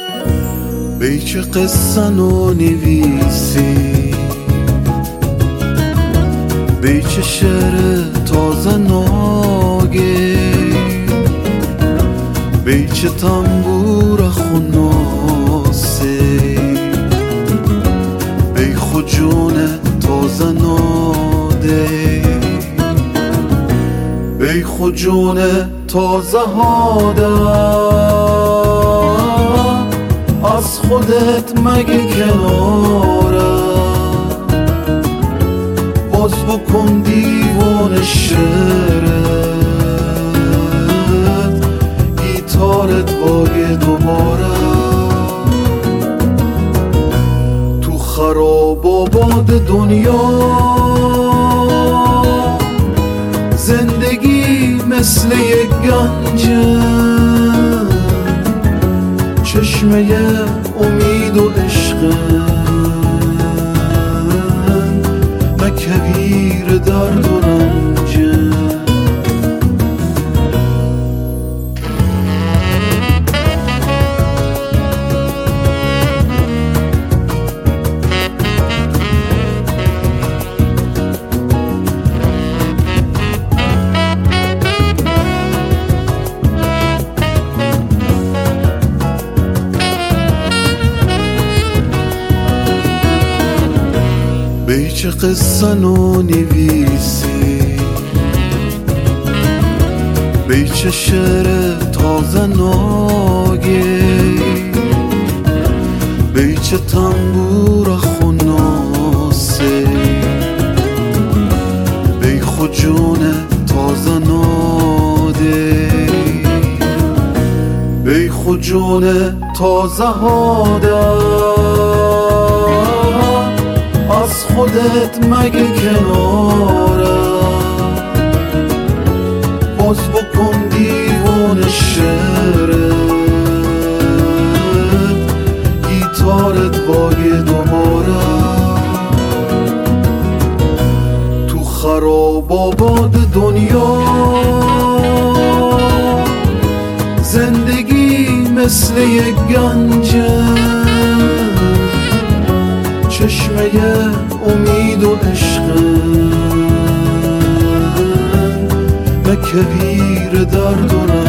بیچه قصه نو نویسی، بیچه شعر تازه ناگی، بیچه تنبور خوناسی، بی خجون تازه ناده، بی خجون تازه هاده. از خودت مگه کناره، باز بکن دیوان شعرت، گیتارت باگه دوباره. تو خراب آباد دنیا زندگی مثل یک گنجه، چشمه امید و عشق، مکویر درد و رنجه. بیچه قصه نو نویسی، بیچه شعر تازه ناگی، بیچه تنبور خوناسی، بی خجون تازه ناده، بی خجون تازه هاده. از خودت مگه کناره، باز بکن دیوان شعرت، گیتارت باگه دوباره. تو خراب آباد دنیا زندگی مثل یک گنجه، چشمه امید و عشق، مکویر درد و